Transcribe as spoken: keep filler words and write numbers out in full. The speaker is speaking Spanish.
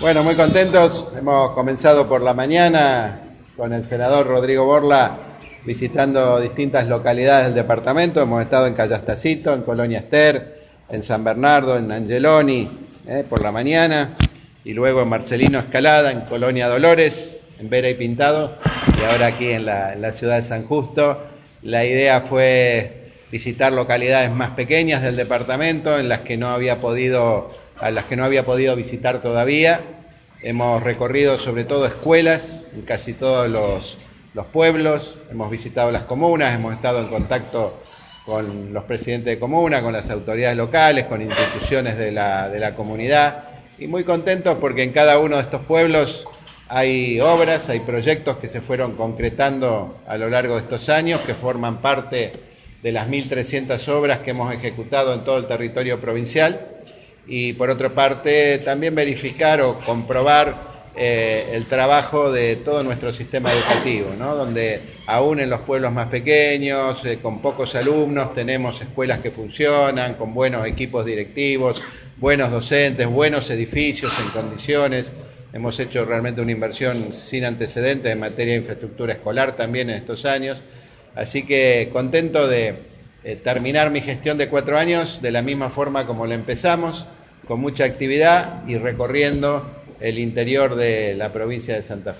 Bueno, muy contentos. Hemos comenzado por la mañana con el senador Rodrigo Borla visitando distintas localidades del departamento. Hemos estado en Callastacito, en Colonia Ester, en San Bernardo, en Angeloni, eh, por la mañana, y luego en Marcelino Escalada, en Colonia Dolores, en Vera y Pintado, y ahora aquí en la, en la ciudad de San Justo. La idea fue visitar localidades más pequeñas del departamento en las que no había podido, a las que no había podido visitar todavía. Hemos recorrido sobre todo escuelas en casi todos los, los pueblos, hemos visitado las comunas, hemos estado en contacto con los presidentes de comuna, con las autoridades locales, con instituciones de la, de la comunidad, y muy contentos porque en cada uno de estos pueblos hay obras, hay proyectos que se fueron concretando a lo largo de estos años, que forman parte de las mil trescientas obras que hemos ejecutado en todo el territorio provincial. Y por otra parte también verificar o comprobar eh, el trabajo de todo nuestro sistema educativo, ¿no? Donde aún en los pueblos más pequeños, eh, con pocos alumnos, tenemos escuelas que funcionan, con buenos equipos directivos, buenos docentes, buenos edificios en condiciones. Hemos hecho realmente una inversión sin antecedentes en materia de infraestructura escolar también en estos años. Así que contento de Eh, terminar mi gestión de cuatro años de la misma forma como la empezamos, con mucha actividad y recorriendo el interior de la provincia de Santa Fe.